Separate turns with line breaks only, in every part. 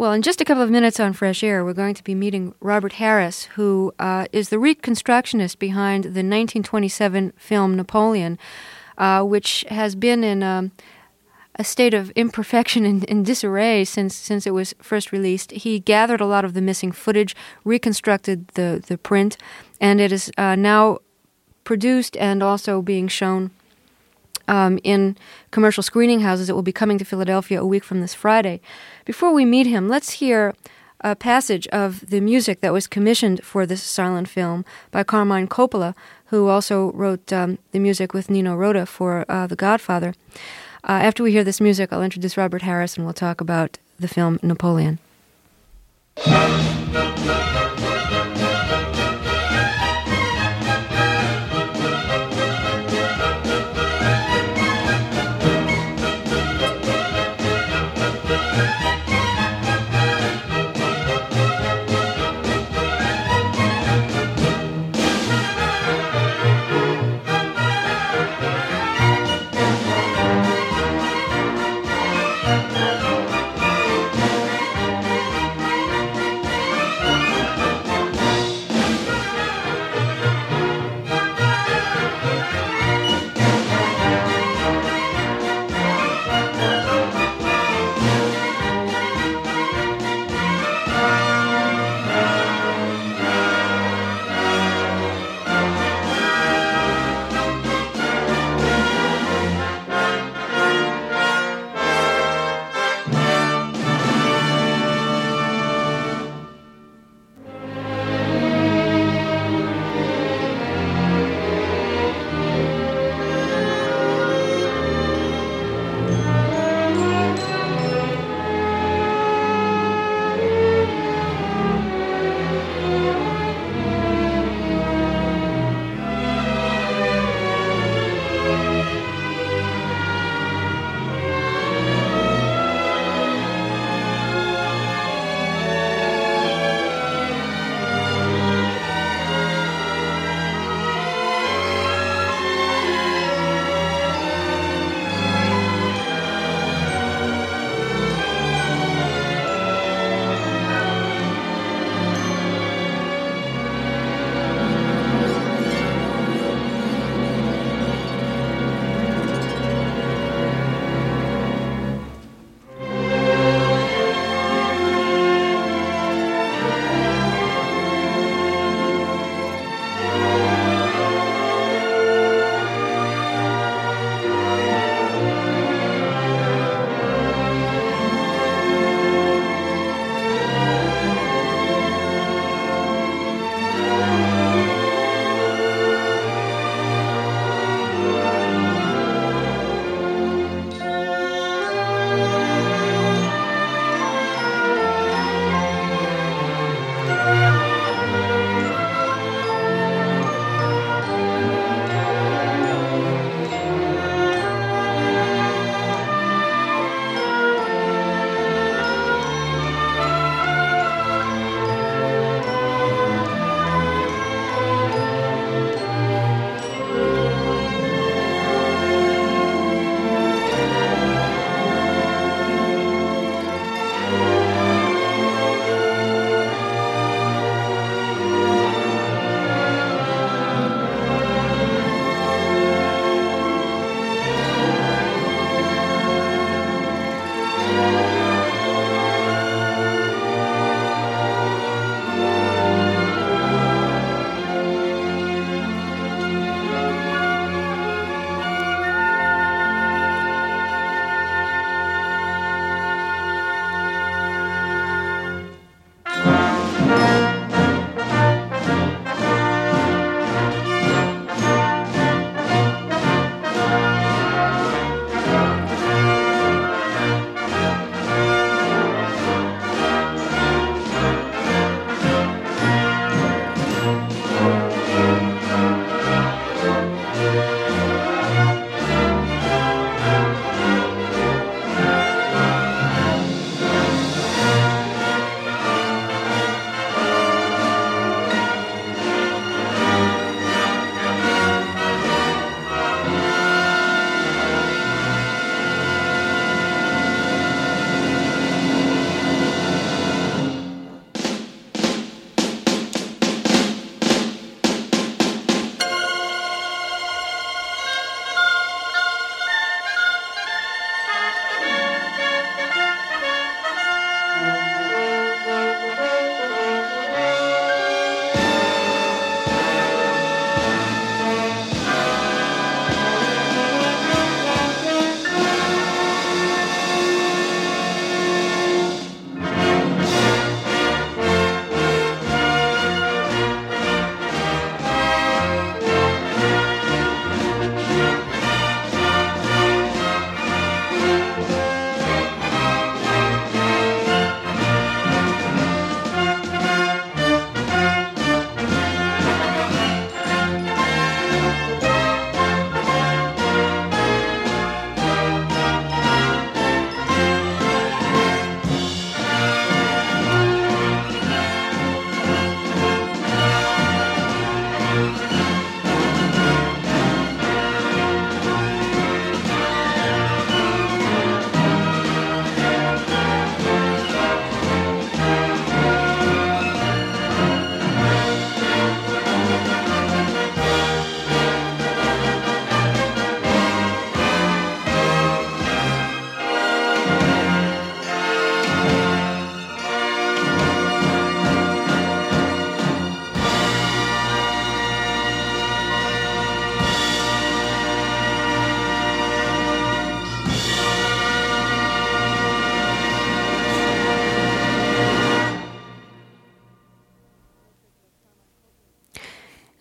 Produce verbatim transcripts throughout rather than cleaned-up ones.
Well, in just a couple of minutes on Fresh Air, we're going to be meeting Robert Harris, who uh, is the reconstructionist behind the nineteen twenty-seven film Napoleon, uh, which has been in um, a state of imperfection and, and disarray since since it was first released. He gathered a lot of the missing footage, reconstructed the, the print, and it is uh, now produced and also being shown Um, in commercial screening houses. It will be coming to Philadelphia a week from this Friday. Before we meet him, let's hear a passage of the music that was commissioned for this silent film by Carmine Coppola, who also wrote um, the music with Nino Rota for uh, The Godfather. Uh, after we hear this music, I'll introduce Robert Harris and we'll talk about the film Napoleon.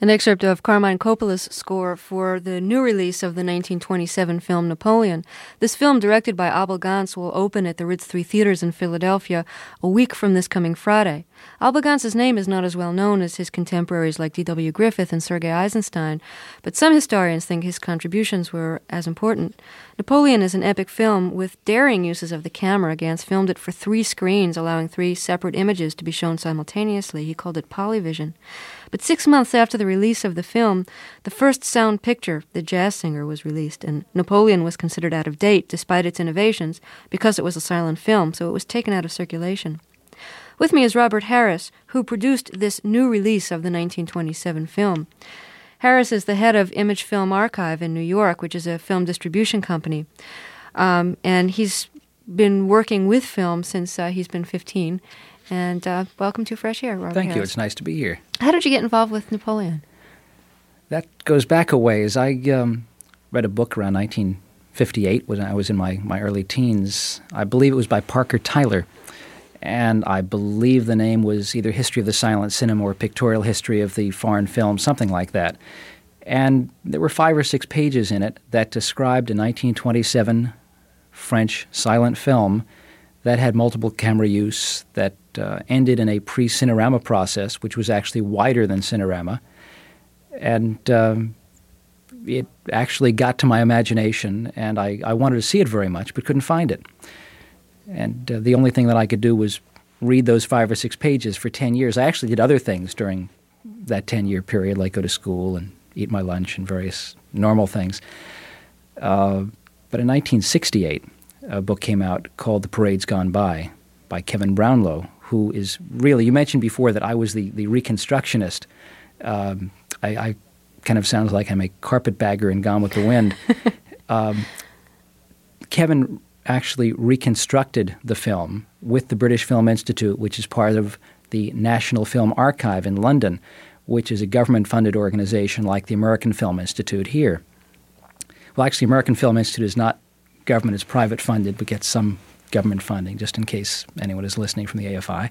An excerpt of Carmine Coppola's score for the new release of the nineteen twenty-seven film Napoleon. This film, directed by Abel Gance, will open at the Ritz Three Theaters in Philadelphia a week from this coming Friday. Abel Gance's name is not as well known as his contemporaries like D W Griffith and Sergei Eisenstein, but some historians think his contributions were as important. Napoleon is an epic film with daring uses of the camera. Gance filmed it for three screens, allowing three separate images to be shown simultaneously. He called it Polyvision. But six months after the release of the film, the first sound picture, The Jazz Singer, was released, and Napoleon was considered out of date despite its innovations because it was a silent film, so it was taken out of circulation. With me is Robert Harris, who produced this new release of the nineteen twenty-seven film. Harris is the head of Image Film Archive in New York, which is a film distribution company, um, and he's been working with film since uh, he's been fifteen. And uh, welcome to Fresh Air, Robert
Thank
Harris.
you. It's nice to be here.
How did you get involved with Napoleon?
That goes back a ways. I um, read a book around nineteen fifty-eight when I was in my, my early teens. I believe it was by Parker Tyler. And I believe the name was either History of the Silent Cinema or Pictorial History of the Foreign Film, something like that. And there were five or six pages in it that described a nineteen twenty-seven French silent film that had multiple camera use, that uh, ended in a pre-Cinerama process, which was actually wider than Cinerama. And um, it actually got to my imagination, and I, I wanted to see it very much, but couldn't find it. And uh, the only thing that I could do was read those five or six pages for ten years. I actually did other things during that ten-year period, like go to school and eat my lunch and various normal things. Uh, but in nineteen sixty-eight, a book came out called The Parade's Gone By by Kevin Brownlow, who is really, you mentioned before that I was the, the Reconstructionist. Um, I, I kind of sounds like I'm a carpetbagger in Gone with the Wind. um, Kevin actually reconstructed the film with the British Film Institute, which is part of the National Film Archive in London, which is a government-funded organization like the American Film Institute here. Well, actually, American Film Institute is not government, it's private funded, but gets some government funding, just in case anyone is listening from the A F I.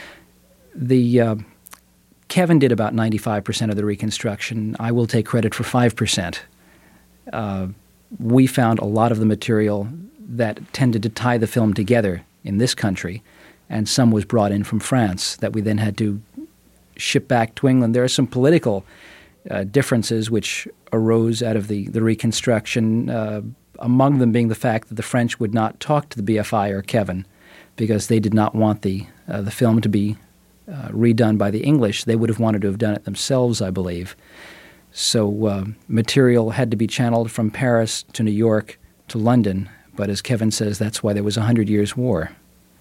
The uh, Kevin did about ninety-five percent of the reconstruction. I will take credit for five percent. Uh, we found a lot of the material that tended to tie the film together in this country, and some was brought in from France that we then had to ship back to England. There are some political uh, differences which arose out of the, the reconstruction, uh, among them being the fact that the French would not talk to the B F I or Kevin because they did not want the uh, the film to be uh, redone by the English. They would have wanted to have done it themselves, I believe. So uh, material had to be channeled from Paris to New York to London, but as Kevin says, that's why there was a Hundred Years' War.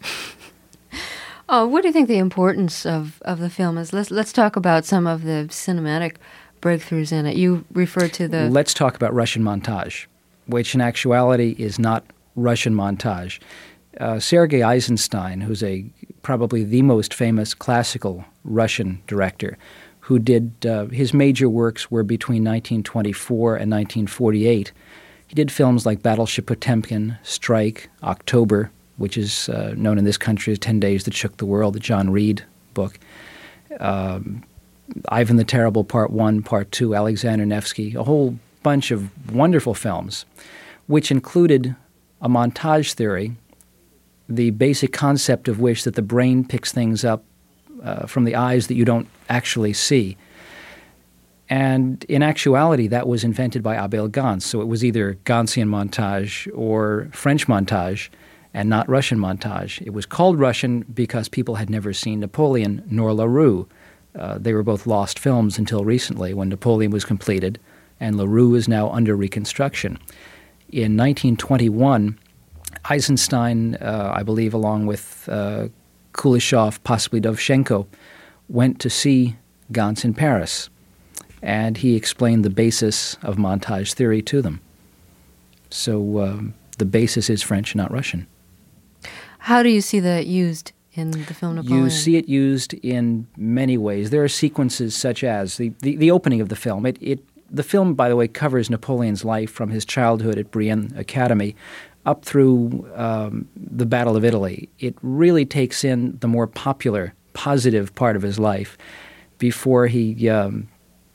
Oh, what do you think the importance of, of the film is? Let's let's talk about some of the cinematic breakthroughs in it. You referred to the...
Let's talk about Russian montage, which in actuality is not Russian montage. Uh, Sergei Eisenstein, who's a probably the most famous classical Russian director, who did uh, his major works were between nineteen twenty-four and nineteen forty-eight. He did films like Battleship Potemkin, Strike, October, which is uh, known in this country as Ten Days That Shook the World, the John Reed book. Um, Ivan the Terrible, Part One, Part Two, Alexander Nevsky, a whole bunch of wonderful films, which included a montage theory, the basic concept of which that the brain picks things up uh, from the eyes that you don't actually see. And in actuality, that was invented by Abel Gance. So it was either Gancean montage or French montage and not Russian montage. It was called Russian because people had never seen Napoleon nor La Rue. Uh, they were both lost films until recently when Napoleon was completed, and La Rue is now under reconstruction. In nineteen twenty-one, Eisenstein, uh, I believe along with uh, Kuleshov, possibly Dovzhenko, went to see Gance in Paris, and he explained the basis of montage theory to them. So um, the basis is French, not Russian.
How do you see that used in the film Napoleon?
You see it used in many ways. There are sequences such as the, the, the opening of the film. It, it The film, by the way, covers Napoleon's life from his childhood at Brienne Academy up through um, the Battle of Italy. It really takes in the more popular, positive part of his life before he, um,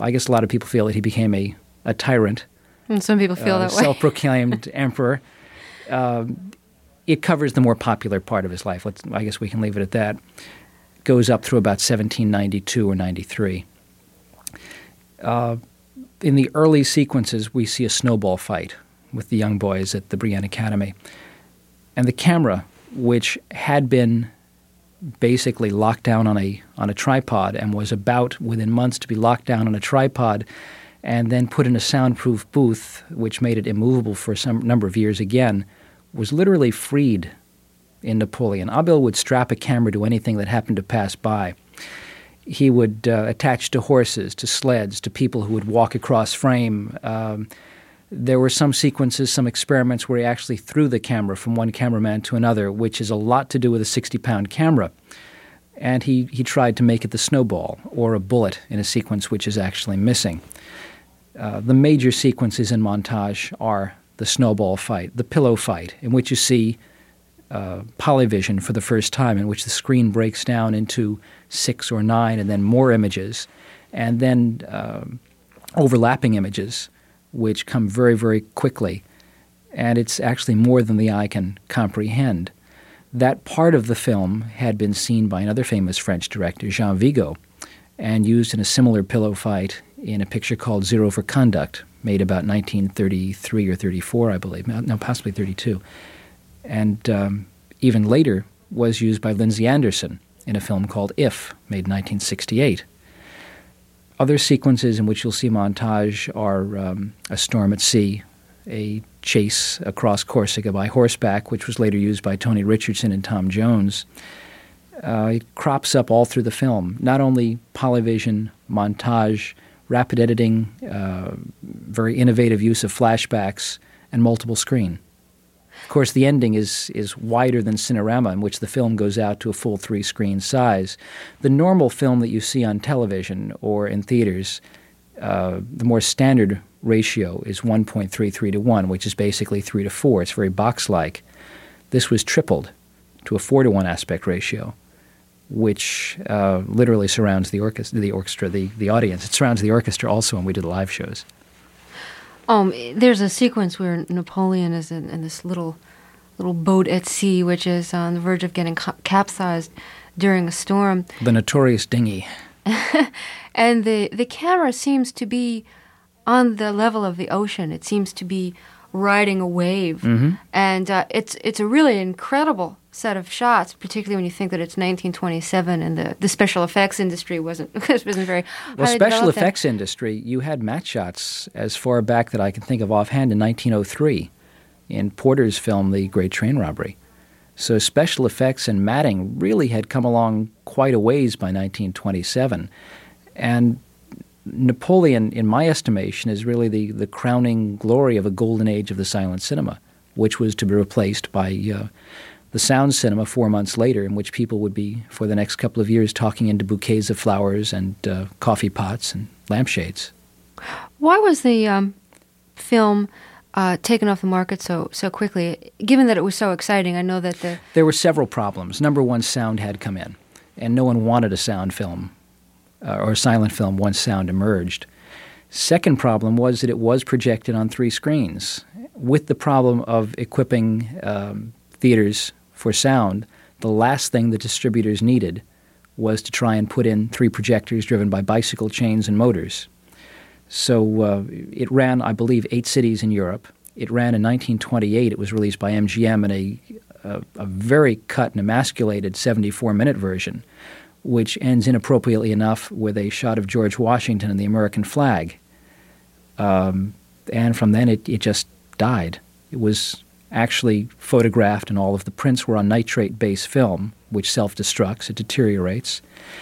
I guess a lot of people feel that he became a, a tyrant.
And some people feel
uh,
that way.
Self-proclaimed emperor. Uh, it covers the more popular part of his life. Let's, I guess we can leave it at that. Goes up through about seventeen ninety-two or ninety-three. Uh, in the early sequences, we see a snowball fight with the young boys at the Brienne Academy. And the camera, which had been basically locked down on a on a tripod and was about, within months, to be locked down on a tripod and then put in a soundproof booth, which made it immovable for some number of years again, was literally freed in Napoleon. Abel would strap a camera to anything that happened to pass by. He would uh, attach to horses, to sleds, to people who would walk across frame. Um, there were some sequences, some experiments where he actually threw the camera from one cameraman to another, which is a lot to do with a sixty-pound camera. And he, he tried to make it the snowball or a bullet in a sequence which is actually missing. Uh, the major sequences in montage are the snowball fight, the pillow fight, in which you see uh, polyvision for the first time, in which the screen breaks down into six or nine and then more images, and then uh, overlapping images, which come very, very quickly. And it's actually more than the eye can comprehend. That part of the film had been seen by another famous French director, Jean Vigo, and used in a similar pillow fight in a picture called Zero for Conduct, made about nineteen thirty-three or thirty-four, I believe, no, possibly thirty-two. And um, even later was used by Lindsay Anderson in a film called If, made in nineteen sixty-eight. Other sequences in which you'll see montage are um, A Storm at Sea, a chase across Corsica by horseback, which was later used by Tony Richardson and Tom Jones. Uh, it crops up all through the film, not only polyvision, montage, rapid editing, uh, very innovative use of flashbacks, and multiple screen. Of course, the ending is is wider than Cinerama, in which the film goes out to a full three-screen size. The normal film that you see on television or in theaters, uh, the more standard ratio is one point three three to one, which is basically three to four. It's very box-like. This was tripled to a four to one aspect ratio, which uh, literally surrounds the orchestra, the orchestra, the, the audience. It surrounds the orchestra also when we do the live shows.
Um, there's a sequence where Napoleon is in, in this little little boat at sea, which is on the verge of getting ca- capsized during a storm.
The notorious dinghy.
And the, the camera seems to be on the level of the ocean. It seems to be riding a wave.
Mm-hmm.
And uh, it's it's a really incredible set of shots, particularly when you think that it's nineteen twenty-seven and the, the special effects industry wasn't wasn't very
well.
highly
Special
developed
effects
then.
industry, you had matte shots as far back that I can think of offhand in nineteen oh three in Porter's film The Great Train Robbery. So special effects and matting really had come along quite a ways by nineteen twenty-seven. And Napoleon, in my estimation, is really the, the crowning glory of a golden age of the silent cinema, which was to be replaced by uh, the sound cinema four months later, in which people would be, for the next couple of years, talking into bouquets of flowers and uh, coffee pots and lampshades.
Why was the um, film uh, taken off the market so so quickly, given that it was so exciting? I know that the...
There were several problems. Number one, sound had come in, and no one wanted a sound film uh, or a silent film once sound emerged. Second problem was that it was projected on three screens, with the problem of equipping um, theaters for sound. The last thing the distributors needed was to try and put in three projectors driven by bicycle chains and motors. So uh, it ran, I believe, eight cities in Europe. It ran in nineteen twenty-eight. It was released by M G M in a, a, a very cut and emasculated seventy-four minute version, which ends inappropriately enough with a shot of George Washington and the American flag. Um, and from then it, it just died. It was actually photographed, and all of the prints were on nitrate-based film, which self-destructs, it deteriorates.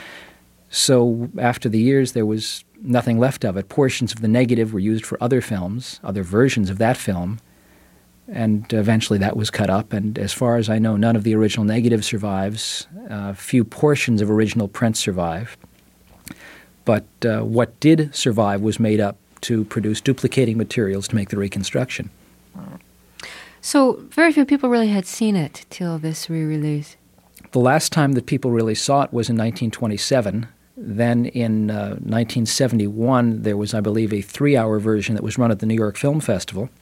So after the years, there was nothing left of it. Portions of the negative were used for other films, other versions of that film, and eventually that was cut up. And as far as I know, none of the original negative survives. Uh, few portions of original prints survive. But uh, what did survive was made up to produce duplicating materials to make the reconstruction.
So very few people really had seen it till this re-release.
The last time that people really saw it was in nineteen twenty-seven. Then in uh, nineteen seventy-one, there was, I believe, a three-hour version that was run at the New York Film Festival.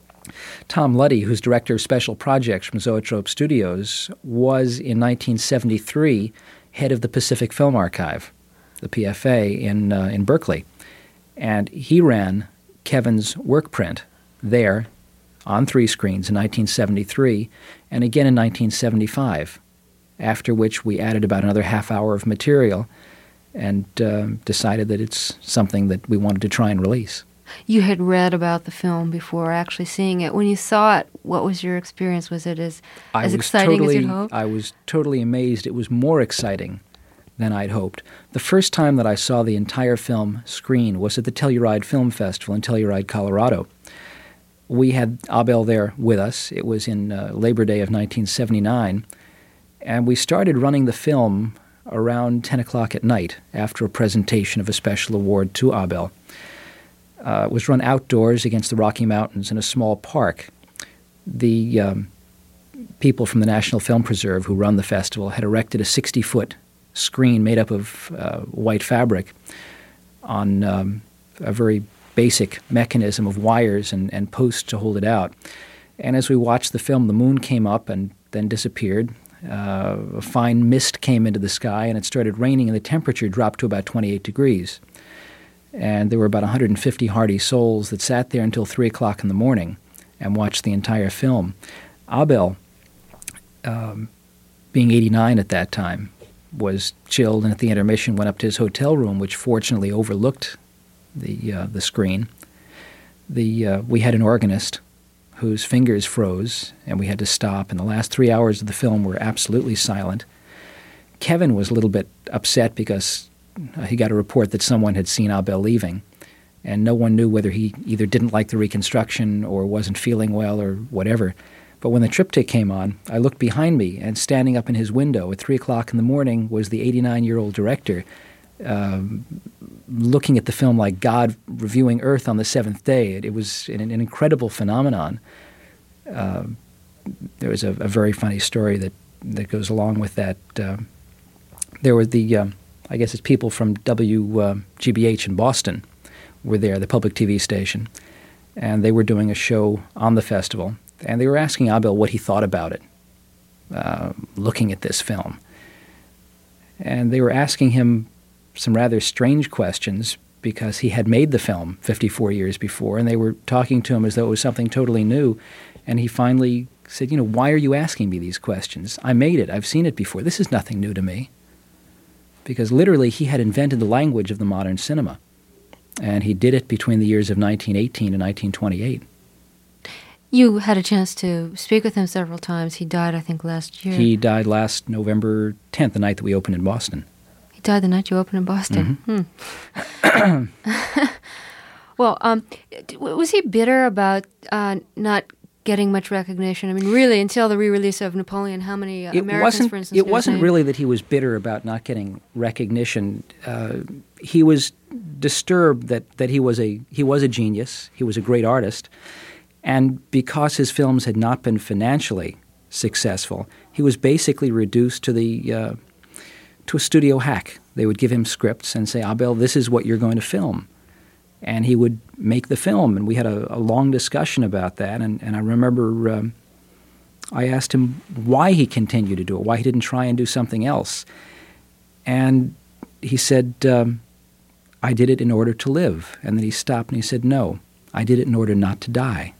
Tom Luddy, who's director of special projects from Zoetrope Studios, was in nineteen seventy-three head of the Pacific Film Archive, the P F A, in uh, in Berkeley. And he ran Kevin's work print there on three screens in nineteen seventy-three and again in nineteen seventy-five, after which we added about another half hour of material and uh, decided that it's something that we wanted to try and release.
You had read about the film before actually seeing it. When you saw it, what was your experience? Was it as,
I
as
was
exciting
totally,
as you'd hoped?
I was totally amazed. It was more exciting than I'd hoped. The first time that I saw the entire film screen was at the Telluride Film Festival in Telluride, Colorado. We had Abel there with us. It was in uh, Labor Day of nineteen seventy-nine. And we started running the film around ten o'clock at night after a presentation of a special award to Abel. Uh, it was run outdoors against the Rocky Mountains in a small park. The um, people from the National Film Preserve who run the festival had erected a sixty-foot screen made up of uh, white fabric on um, a very basic mechanism of wires and, and posts to hold it out. And as we watched the film, the moon came up and then disappeared. Uh, a fine mist came into the sky, and it started raining, and the temperature dropped to about twenty-eight degrees. And there were about one hundred fifty hardy souls that sat there until three o'clock in the morning and watched the entire film. Abel, um, being eighty-nine at that time, was chilled, and at the intermission went up to his hotel room, which fortunately overlooked the uh, the screen. The uh, we had an organist whose fingers froze, and we had to stop, and the last three hours of the film were absolutely silent. Kevin was a little bit upset because uh, he got a report that someone had seen Abel leaving, and no one knew whether he either didn't like the reconstruction or wasn't feeling well or whatever. But when the triptych came on, I looked behind me, and standing up in his window at three o'clock in the morning was the eighty-nine-year-old director, um, looking at the film like God reviewing Earth on the seventh day. It, it was an, an incredible phenomenon. Uh, there was a, a very funny story that, that goes along with that. Uh, there were the, um, I guess it's people from W G B H in Boston were there, the public T V station, and they were doing a show on the festival, and they were asking Abel what he thought about it, uh, looking at this film. And they were asking him some rather strange questions because he had made the film fifty-four years before, and they were talking to him as though it was something totally new. And he finally said, you know, why are you asking me these questions? I made it. I've seen it before. This is nothing new to me. Because literally he had invented the language of the modern cinema. And he did it between the years of nineteen eighteen and nineteen twenty-eight.
You had a chance to speak with him several times. He died, I think, last year.
He died last November tenth, the night that we opened in Boston.
He died the night you opened in Boston.
Mm-hmm.
Hmm. Well, um, was he bitter about uh, not getting much recognition? I mean, really, until the re-release of Napoleon, how many uh,
it
Americans,
wasn't,
for instance,
It wasn't
named?
really that he was bitter about not getting recognition. Uh, he was disturbed that, that he was a he was a genius. He was a great artist. And because his films had not been financially successful, he was basically reduced to the uh, to a studio hack. They would give him scripts and say, Abel, this is what you're going to film. And he would make the film, and we had a, a long discussion about that. And, and I remember um, I asked him why he continued to do it, why he didn't try and do something else. And he said, um, I did it in order to live. And then he stopped and he said, no, I did it in order not to die.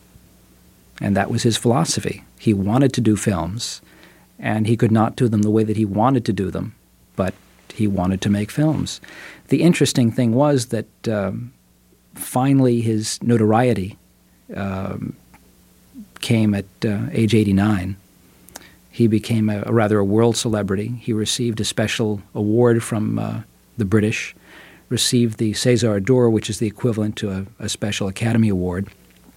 And that was his philosophy. He wanted to do films, and he could not do them the way that he wanted to do them, but he wanted to make films. The interesting thing was that um, finally his notoriety um, came at uh, age eighty-nine. He became a, a rather a world celebrity. He received a special award from uh, the British, received the César d'Or, which is the equivalent to a, a special Academy Award,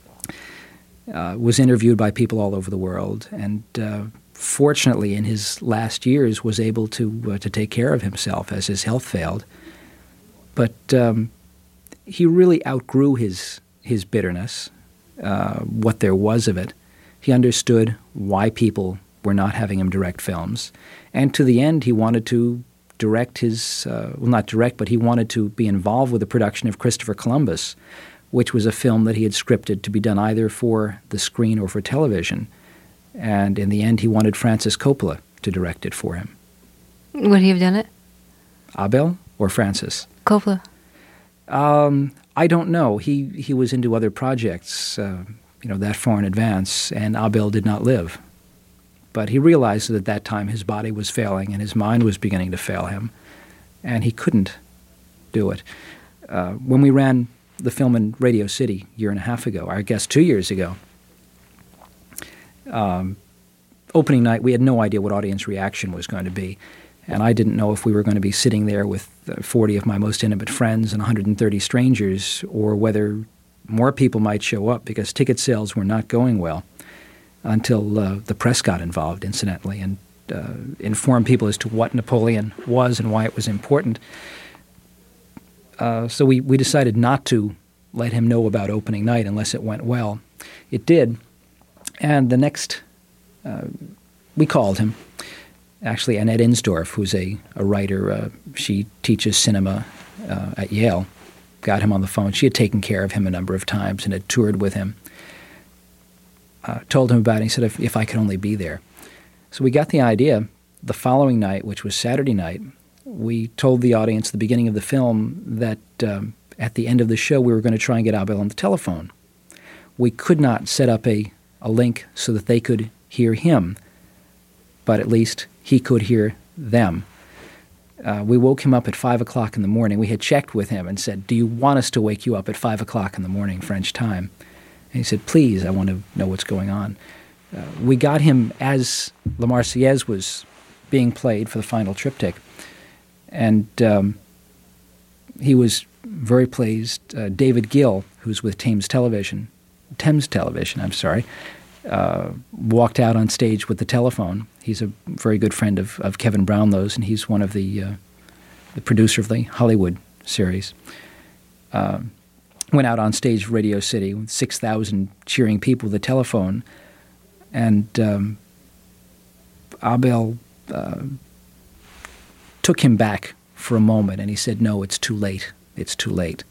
uh, was interviewed by people all over the world, and uh, fortunately in his last years was able to uh, to take care of himself as his health failed. But um, he really outgrew his his bitterness, uh, what there was of it. He understood why people were not having him direct films, and to the end he wanted to direct his, uh, well, not direct, but he wanted to be involved with the production of Christopher Columbus, which was a film that he had scripted to be done either for the screen or for television. And in the end, he wanted Francis Coppola to direct it for him.
Would he have done it?
Abel or Francis?
Coppola.
Um, I don't know. He he was into other projects, uh, you know, that far in advance, and Abel did not live. But he realized that at that time his body was failing and his mind was beginning to fail him, and he couldn't do it. Uh, when we ran the film in Radio City a year and a half ago, I guess two years ago, um, opening night, we had no idea what audience reaction was going to be. And I didn't know if we were going to be sitting there with forty of my most intimate friends and one hundred thirty strangers, or whether more people might show up, because ticket sales were not going well until uh, the press got involved, incidentally, and uh, informed people as to what Napoleon was and why it was important. Uh, so we, we decided not to let him know about opening night unless it went well. It did. And the next, uh, we called him. Actually, Annette Insdorf, who's a, a writer, uh, she teaches cinema uh, at Yale, got him on the phone. She had taken care of him a number of times and had toured with him. Uh, told him about it. He said, if, if I could only be there. So we got the idea. The following night, which was Saturday night, we told the audience at the beginning of the film that um, at the end of the show we were going to try and get Abel on the telephone. We could not set up a, a link so that they could hear him, but at least he could hear them. Uh, we woke him up at five o'clock in the morning. We had checked with him and said, do you want us to wake you up at five o'clock in the morning, French time? And he said, please, I want to know what's going on. Uh, we got him as La Marseillaise was being played for the final triptych. And um, he was very pleased. Uh, David Gill, who's with Thames Television, Thames Television, I'm sorry, uh, walked out on stage with the telephone. He's a very good friend of, of Kevin Brownlow's, and he's one of the uh, the producer of the Hollywood series. Uh, went out on stage Radio City with six thousand cheering people with the telephone, and um, Abel uh, took him back for a moment, and he said, no, it's too late. It's too late.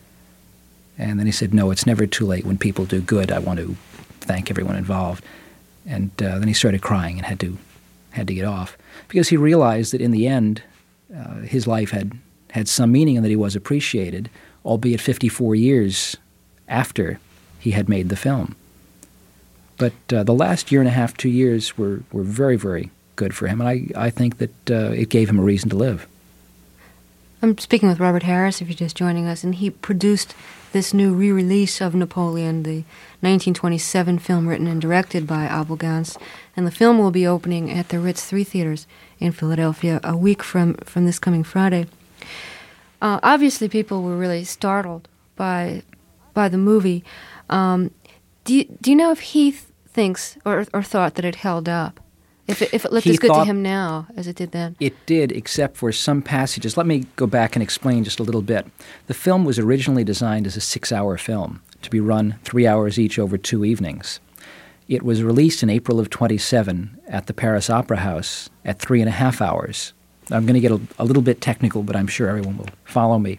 And then he said, no, it's never too late when people do good. I want to thank everyone involved. And uh, then he started crying and had to had to get off, because he realized that in the end uh, his life had, had some meaning and that he was appreciated, albeit fifty-four years after he had made the film. But uh, the last year and a half, two years were, were very, very good for him, and I, I think that uh, it gave him a reason to live.
I'm speaking with Robert Harris, if you're just joining us, and he produced this new re-release of Napoleon, the nineteen twenty-seven film written and directed by Abel Gance, and the film will be opening at the Ritz Three Theaters in Philadelphia a week from, from this coming Friday. Uh, obviously, people were really startled by by the movie. Um, do you, do you know if he th- thinks or or thought that it held up? If it, if it looked
he
as good to
thought
him now as it did then?
It did, except for some passages. Let me go back and explain just a little bit. The film was originally designed as a six-hour film to be run three hours each over two evenings. It was released in April of twenty-seven at the Paris Opera House at three and a half hours. I'm going to get a, a little bit technical, but I'm sure everyone will follow me.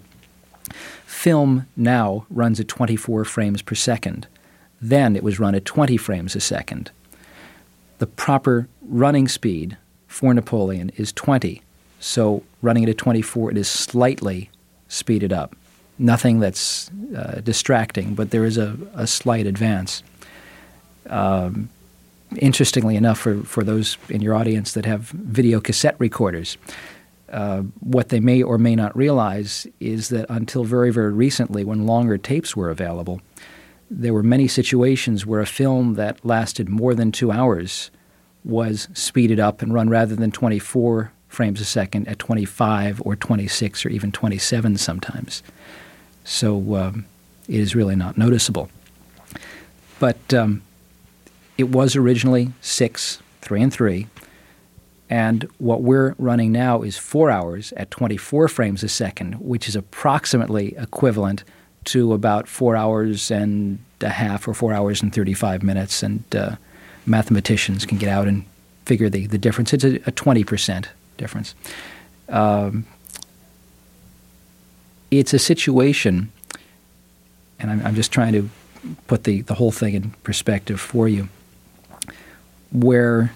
Film now runs at twenty-four frames per second. Then it was run at twenty frames a second. The proper running speed for Napoleon is twenty. So running it at twenty-four, it is slightly speeded up. Nothing that's uh, distracting, but there is a, a slight advance. Um, interestingly enough, for, for those in your audience that have video cassette recorders, uh, what they may or may not realize is that until very, very recently, when longer tapes were available, there were many situations where a film that lasted more than two hours was speeded up and run rather than twenty-four frames a second at twenty-five or twenty-six or even twenty-seven sometimes. So um, it is really not noticeable. But um, it was originally six, three and three, and what we're running now is four hours at twenty-four frames a second, which is approximately equivalent to about four hours and a half or four hours and thirty-five minutes, and uh, mathematicians can get out and figure the, the difference. It's a, a twenty percent difference. Um, it's a situation, and I'm, I'm just trying to put the, the whole thing in perspective for you, where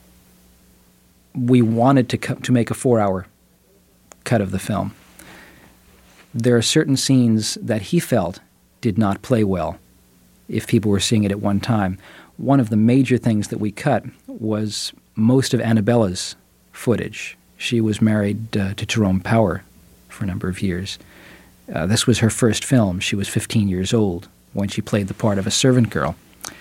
we wanted to co- to make a four-hour cut of the film. There are certain scenes that he felt did not play well if people were seeing it at one time. One of the major things that we cut was most of Annabella's footage. She was married uh, to Jerome Power for a number of years. Uh, this was her first film. She was fifteen years old when she played the part of a servant girl.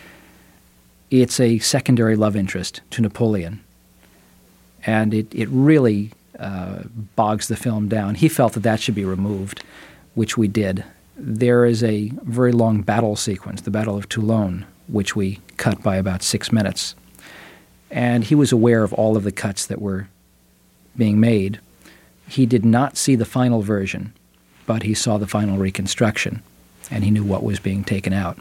It's a secondary love interest to Napoleon, and it, it really uh, bogs the film down. He felt that that should be removed, which we did. There is a very long battle sequence, the Battle of Toulon, which we cut by about six minutes. And he was aware of all of the cuts that were being made. He did not see the final version, but he saw the final reconstruction, and he knew what was being taken out.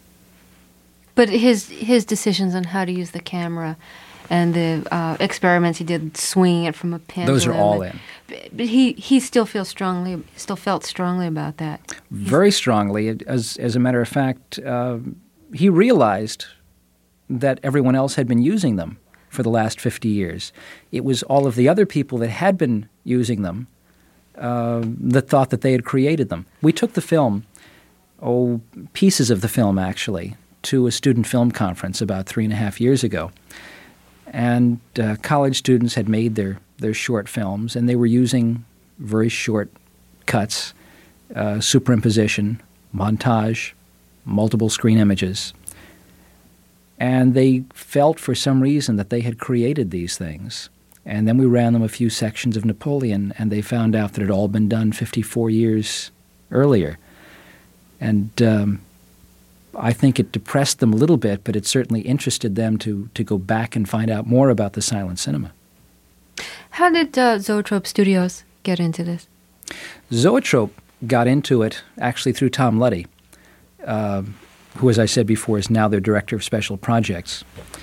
But his his decisions on how to use the camera and the uh, experiments he did swinging it from a pendulum.
Those are all in.
But he, he still feels strongly, still felt strongly about that.
Very strongly. As as a matter of fact, uh, he realized that everyone else had been using them for the last fifty years. It was all of the other people that had been using them uh, that thought that they had created them. We took the film, oh, pieces of the film actually, to a student film conference about three and a half years ago. And uh, college students had made their, their short films, and they were using very short cuts, uh, superimposition, montage, multiple screen images. And they felt for some reason that they had created these things. And then we ran them a few sections of Napoleon, and they found out that it had all been done fifty-four years earlier. And um, I think it depressed them a little bit, but it certainly interested them to, to go back and find out more about the silent cinema.
How did uh, Zoetrope Studios get into this?
Zoetrope got into it actually through Tom Luddy, uh, who, as I said before, is now their director of special projects.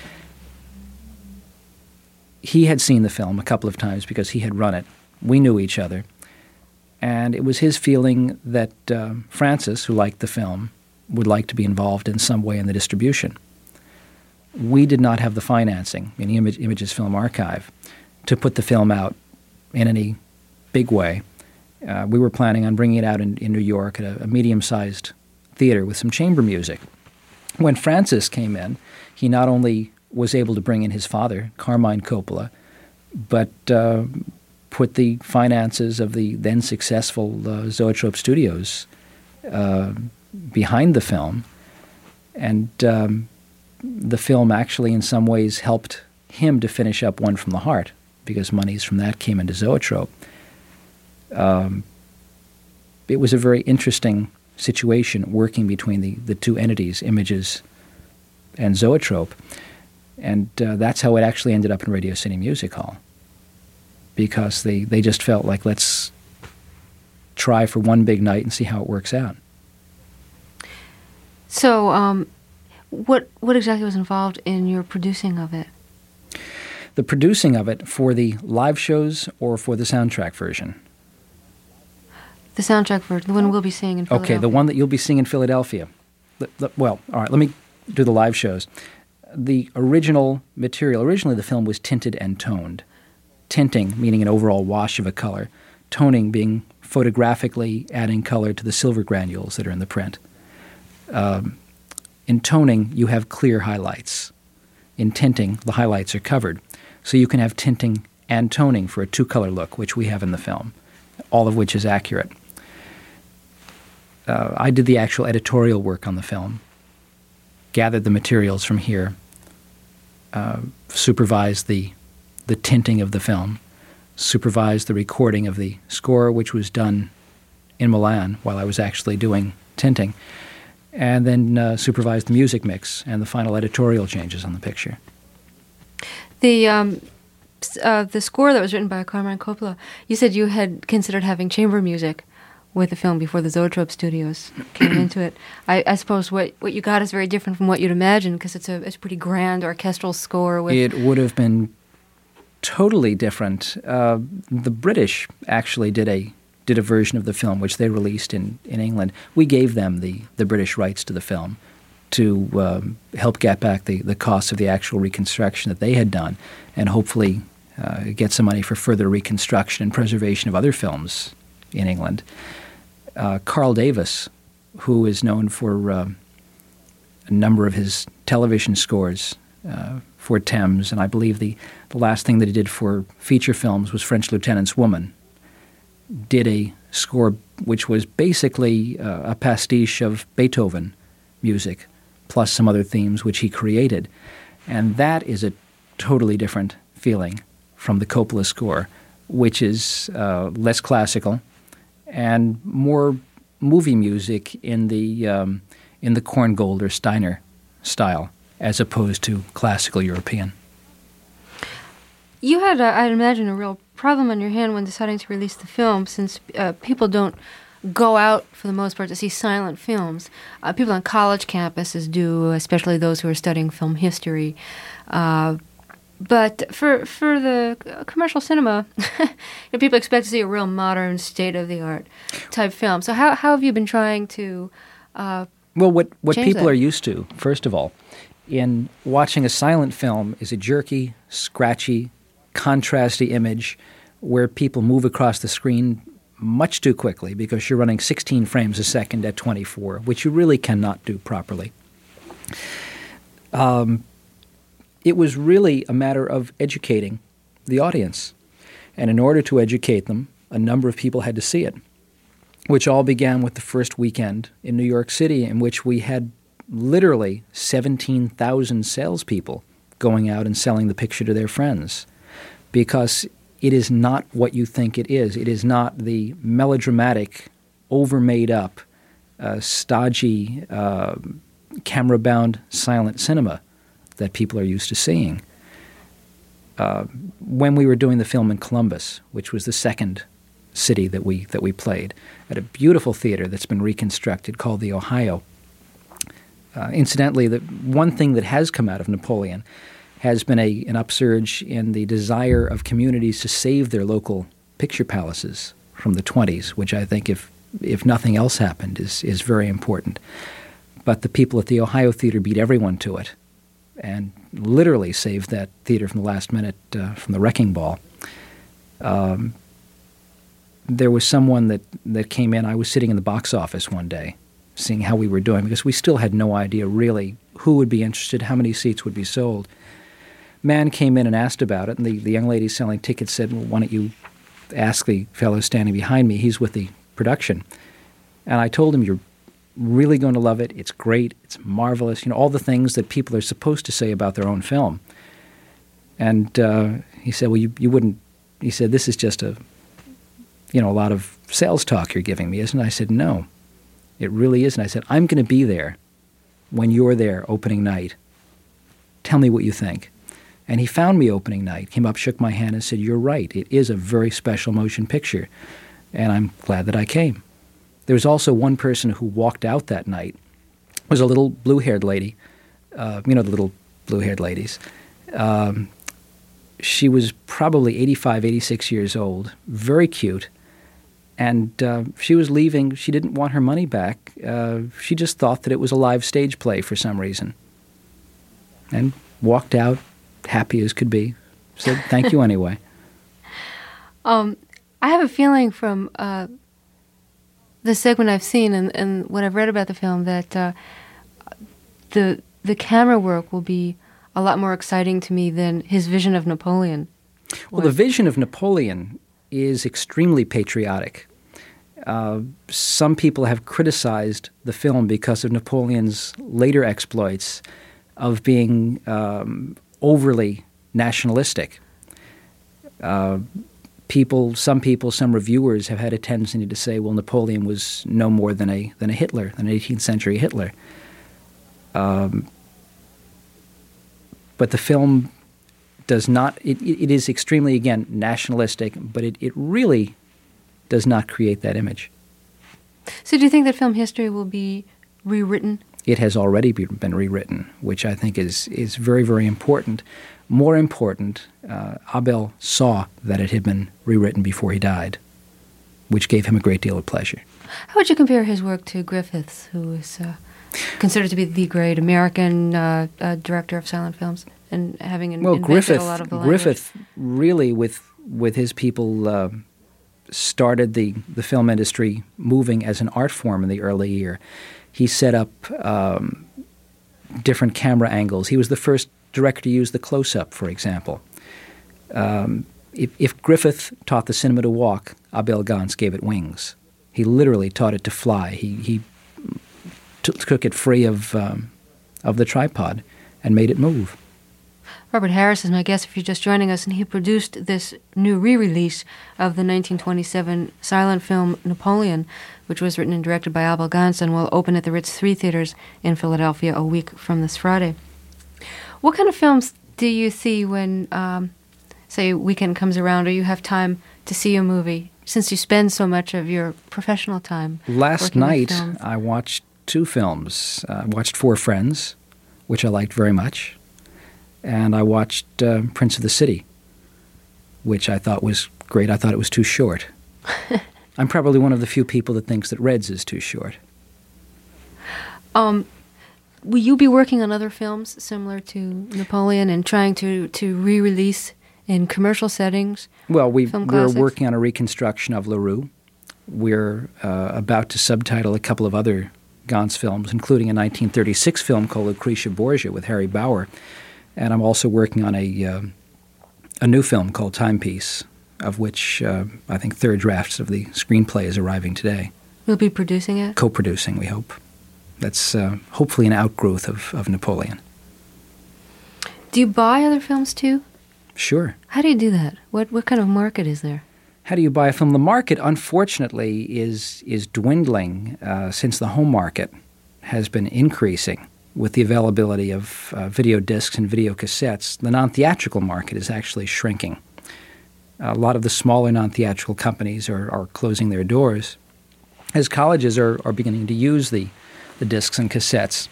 He had seen the film a couple of times because he had run it. We knew each other. And it was his feeling that uh, Francis, who liked the film, would like to be involved in some way in the distribution. We did not have the financing in the Image, Images Film Archive to put the film out in any big way. Uh, we were planning on bringing it out in, in New York at a, a medium-sized theater with some chamber music. When Francis came in, he not only was able to bring in his father, Carmine Coppola, but uh, put the finances of the then successful uh, Zoetrope Studios uh, behind the film. And um, the film actually in some ways helped him to finish up One from the Heart, because monies from that came into Zoetrope. Um, it was a very interesting situation working between the, the two entities, Images and Zoetrope. And uh, that's how it actually ended up in Radio City Music Hall, because they, they just felt like, let's try for one big night and see how it works out.
So um, what what exactly was involved in your producing of it?
The producing of it for the live shows or for the soundtrack version?
The soundtrack version, the one we'll be seeing in Philadelphia.
Okay, the one that you'll be seeing in Philadelphia. The, the, well, all right, let me do the live shows. The original material, originally the film was tinted and toned. Tinting, meaning an overall wash of a color. Toning being photographically adding color to the silver granules that are in the print. Um, in toning, you have clear highlights. In tinting, the highlights are covered. So you can have tinting and toning for a two-color look, which we have in the film, all of which is accurate. Uh, I did the actual editorial work on the film, gathered the materials from here, uh, supervised the, the tinting of the film, supervised the recording of the score, which was done in Milan while I was actually doing tinting, and then uh, supervised the music mix and the final editorial changes on the picture.
The um, uh, the score that was written by Carmine Coppola, you said you had considered having chamber music with the film before the Zoetrope Studios came into it. I, I suppose what, what you got is very different from what you'd imagine, because it's a it's a pretty grand orchestral score. With
It would have been totally different. Uh, the British actually did a did a version of the film, which they released in, in England. We gave them the, the British rights to the film to um, help get back the, the costs of the actual reconstruction that they had done, and hopefully uh, get some money for further reconstruction and preservation of other films in England. Uh, Carl Davis, who is known for uh, a number of his television scores uh, for Thames, and I believe the, the last thing that he did for feature films was French Lieutenant's Woman, did a score which was basically uh, a pastiche of Beethoven music, plus some other themes which he created. And that is a totally different feeling from the Coppola score, which is uh, less classical and more movie music in the um, in the Korngold or Steiner style, as opposed to classical European.
You had, uh, I'd imagine, a real problem on your hand when deciding to release the film, since uh, people don't go out, for the most part, to see silent films. Uh, people on college campuses do, especially those who are studying film history. Uh, but for for the commercial cinema, you know, people expect to see a real modern, state-of-the-art type film. So how, how have you been trying to uh,
Well, what, what
change
people
that?
are used to, first of all, in watching a silent film is a jerky, scratchy, contrasty image where people move across the screen much too quickly because you're running sixteen frames a second at twenty-four, which you really cannot do properly. Um, it was really a matter of educating the audience. And in order to educate them, a number of people had to see it, which all began with the first weekend in New York City, in which we had literally seventeen thousand salespeople going out and selling the picture to their friends, because it is not what you think it is. It is not the melodramatic, over-made-up, uh, stodgy, uh, camera-bound silent cinema that people are used to seeing. Uh, when we were doing the film in Columbus, which was the second city that we that we played, at a beautiful theater that's been reconstructed called the Ohio. Uh, incidentally, the one thing that has come out of Napoleon has been a an upsurge in the desire of communities to save their local picture palaces from the twenties, which I think, if if nothing else happened, is is very important. But the people at the Ohio Theater beat everyone to it, and literally saved that theater from the last minute uh, from the wrecking ball. Um, there was someone that, that came in. I was sitting in the box office one day, seeing how we were doing, because we still had no idea really who would be interested, how many seats would be sold. Man came in and asked about it, and the, the young lady selling tickets said, well, why don't you ask the fellow standing behind me? He's with the production. And I told him, you're really going to love it. It's great. It's marvelous. You know, all the things that people are supposed to say about their own film. And uh, he said, well, you, you wouldn't, he said, this is just a, you know, a lot of sales talk you're giving me, isn't it? I said, no, it really isn't. I said, I'm going to be there when you're there opening night. Tell me what you think. And he found me opening night, came up, shook my hand, and said, you're right. It is a very special motion picture. And I'm glad that I came. There was also one person who walked out that night. It was a little blue-haired lady, uh, you know, the little blue-haired ladies. Um, she was probably eighty-five, eighty-six years old, very cute. And uh, she was leaving. She didn't want her money back. Uh, she just thought that it was a live stage play for some reason. And walked out happy as could be. Said, thank you anyway. Um,
I have a feeling from uh, the segment I've seen and, and what I've read about the film that uh, the the camera work will be a lot more exciting to me than his vision of Napoleon.
Well, the vision of Napoleon is extremely patriotic. Uh, some people have criticized the film because of Napoleon's later exploits of being um, overly nationalistic. Uh, people, some people, some reviewers have had a tendency to say, well, Napoleon was no more than a than a Hitler, than an eighteenth century Hitler. Um, but the film does not, it, it is extremely, again, nationalistic, but it, it really does not create that image.
So do you think that film history will be rewritten?
It has already be, been rewritten, which I think is, is very, very important. more important, uh, Abel saw that it had been rewritten before he died, which gave him a great deal of pleasure.
How would you compare his work to Griffith's, who is uh, considered to be the great American uh, uh, director of silent films, and having in-
well,
invented
Griffith,
a lot of the language?
Griffith really, with with his people, uh, started the, the film industry moving as an art form in the early year. He set up um, different camera angles. He was the first director to use the close-up, for example. Um, if, if Griffith taught the cinema to walk, Abel Gance gave it wings. He literally taught it to fly. He, he t- took it free of um, of the tripod and made it move.
Robert Harris is my guest if you're just joining us, and he produced this new re-release of the nineteen twenty-seven silent film Napoleon, which was written and directed by Abel Gance and will open at the Ritz Three Theaters in Philadelphia a week from this Friday. What kind of films do you see when, um, say, a weekend comes around or you have time to see a movie, since you spend so much of your professional time
Last
working with
night,
films?
I watched two films. Uh, I watched Four Friends, which I liked very much, and I watched uh, Prince of the City, which I thought was great. I thought it was too short. I'm probably one of the few people that thinks that Reds is too short.
Um, will you be working on other films similar to Napoleon and trying to, to re-release in commercial settings?
Well, we,
Film
we're
classics?
working on a reconstruction of LaRue. We're uh, about to subtitle a couple of other Gance films, including a nineteen thirty-six film called Lucretia Borgia with Harry Bauer. And I'm also working on a, uh, a new film called Timepiece, of which uh, I think third drafts of the screenplay is arriving today.
You'll be producing it?
Co-producing, we hope. That's uh, hopefully an outgrowth of, of Napoleon.
Do you buy other films too?
Sure.
How do you do that? What what kind of market is there?
How do you buy a film? The market, unfortunately, is is dwindling uh, since the home market has been increasing with the availability of uh, video discs and video cassettes. The non-theatrical market is actually shrinking. A lot of the smaller non-theatrical companies are, are closing their doors as colleges are, are beginning to use the, the discs and cassettes.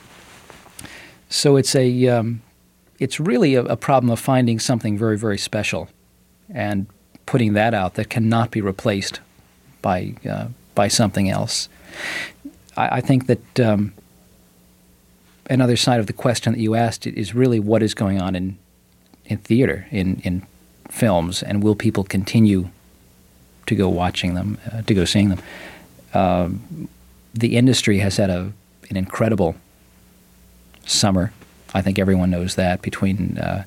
So it's a um, it's really a, a problem of finding something very, very special and putting that out that cannot be replaced by uh, by something else. I, I think that um, another side of the question that you asked is really what is going on in in theater, in, in films, and will people continue to go watching them, uh, to go seeing them? Um, the industry has had a an incredible summer. I think everyone knows that, between uh,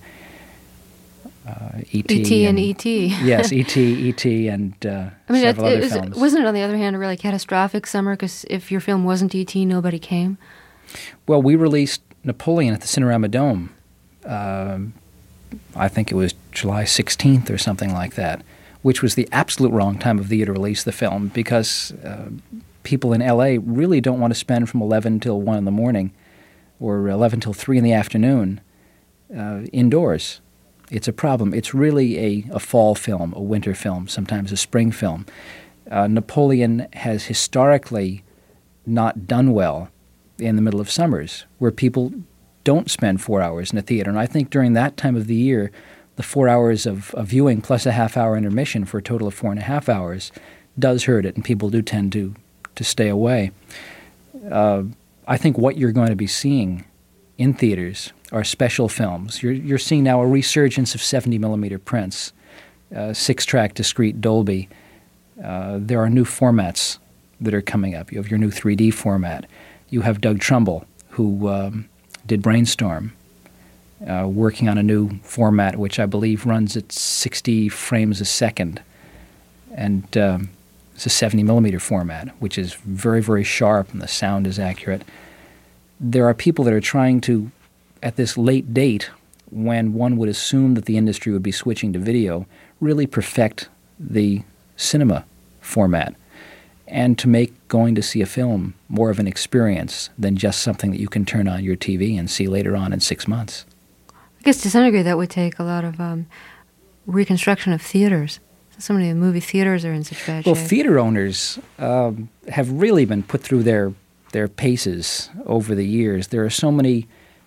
uh, E T
E T and,
and
E T
Yes, E T, E T, and uh,
I mean, it,
several
it
other
was,
films.
wasn't it, on the other hand, a really catastrophic summer? Because if your film wasn't E T, nobody came.
Well, we released Napoleon at the Cinerama Dome. Um, I think it was July sixteenth or something like that, which was the absolute wrong time of the year to release the film, because uh, people in L A really don't want to spend from eleven till one in the morning or eleven till three in the afternoon uh, indoors. It's a problem. It's really a, a fall film, a winter film, sometimes a spring film. Uh, Napoleon has historically not done well in the middle of summers, where people don't spend four hours in a theater. And I think during that time of the year, the four hours of, of viewing plus a half-hour intermission for a total of four and a half hours does hurt it, and people do tend to, to stay away. Uh, I think what you're going to be seeing in theaters are special films. You're, you're seeing now a resurgence of seventy millimeter prints, uh, six-track discrete Dolby. Uh, there are new formats that are coming up. You have your new three D format. You have Doug Trumbull, who um, did Brainstorm, uh, working on a new format which I believe runs at sixty frames a second. And um, it's a seventy millimeter format, which is very, very sharp, and the sound is accurate. There are people that are trying to, at this late date, when one would assume that the industry would be switching to video, really perfect the cinema format, and to make going to see a film more of an experience than just something that you can turn on your T V and see later on in six months.
I guess to some degree that would take a lot of um, reconstruction of theaters. So many of the movie theaters are in such bad
Well,
shape.
theater owners um, have really been put through their their paces over the years. There are so many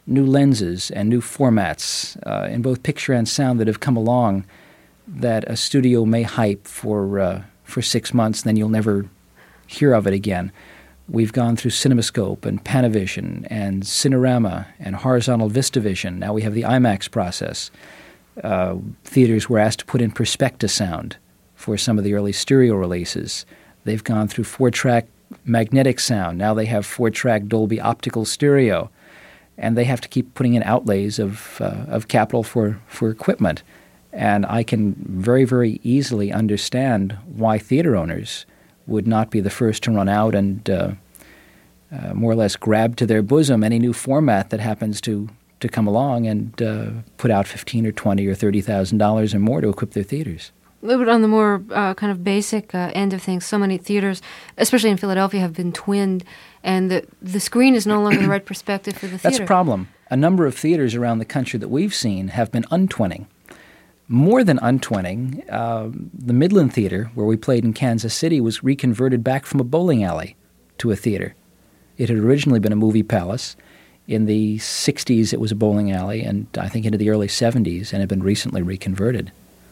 new lenses and new formats uh, in both picture and sound that have come along that a studio may hype for uh, for six months, and then you'll never hear of it again. We've gone through CinemaScope and Panavision and Cinerama and Horizontal VistaVision. Now we have the IMAX process. Uh, theaters were asked to put in Perspecta sound for some of the early stereo releases. They've gone through four-track magnetic sound. Now they have four-track Dolby optical stereo. And they have to keep putting in outlays of uh, of capital for, for equipment. And I can very, very easily understand why theater owners would not be the first to run out and uh, uh, more or less grab to their bosom any new format that happens to, to come along and uh, put out fifteen or twenty or thirty thousand dollars or more to equip their theaters.
A little bit on the more uh, kind of basic uh, end of things, so many theaters, especially in Philadelphia, have been twinned, and the the screen is no longer the right perspective for the theater.
That's a problem. A number of theaters around the country that we've seen have been untwinning. More than untwinning, uh, the Midland Theater, where we played in Kansas City, was reconverted back from a bowling alley to a theater. It had originally been a movie palace. In the sixties, it was a bowling alley, and I think into the early seventies, and had been recently reconverted.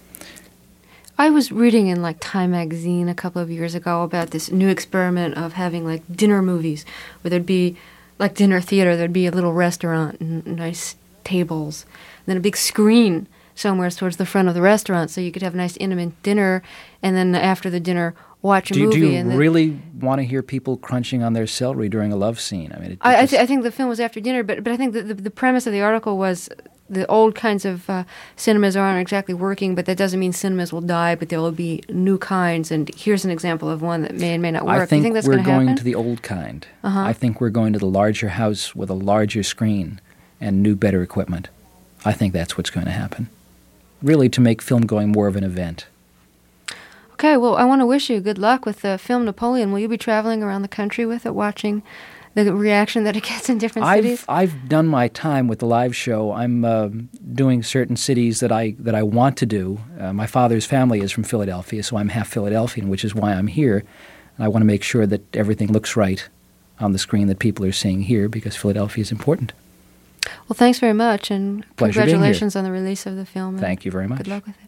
I was reading in like Time magazine a couple of years ago about this new experiment of having like dinner movies, where there'd be like dinner theater, there'd be a little restaurant and nice tables, and then a big screen somewhere towards the front of the restaurant, so you could have a nice intimate dinner, and then after the dinner, watch a
do you,
movie.
Do you
and then,
really want to hear people crunching on their celery during a love scene? I mean, it, it
I, I,
just...
th- I think the film was after dinner, but but I think the, the, the premise of the article was the old kinds of uh, cinemas aren't exactly working, but that doesn't mean cinemas will die, but there will be new kinds, and here's an example of one that may and may not work.
I think,
Do you think that's
we're
gonna
going
happen?
to the old kind.
Uh-huh.
I think we're going to the larger house with a larger screen and new, better equipment. I think that's what's going to happen. Really, to make film going more of an event.
Okay, well, I want to wish you good luck with the film Napoleon. Will you be traveling around the country with it, watching the reaction that it gets in different
I've,
cities?
I've done my time with the live show. I'm uh, doing certain cities that I that I want to do. Uh, my father's family is from Philadelphia, so I'm half Philadelphian, which is why I'm here. And I want to make sure that everything looks right on the screen that people are seeing here, because Philadelphia is important.
Well, thanks very much, and
Pleasure being here.
congratulations on the release of the film.
Thank you very much.
Good luck with it.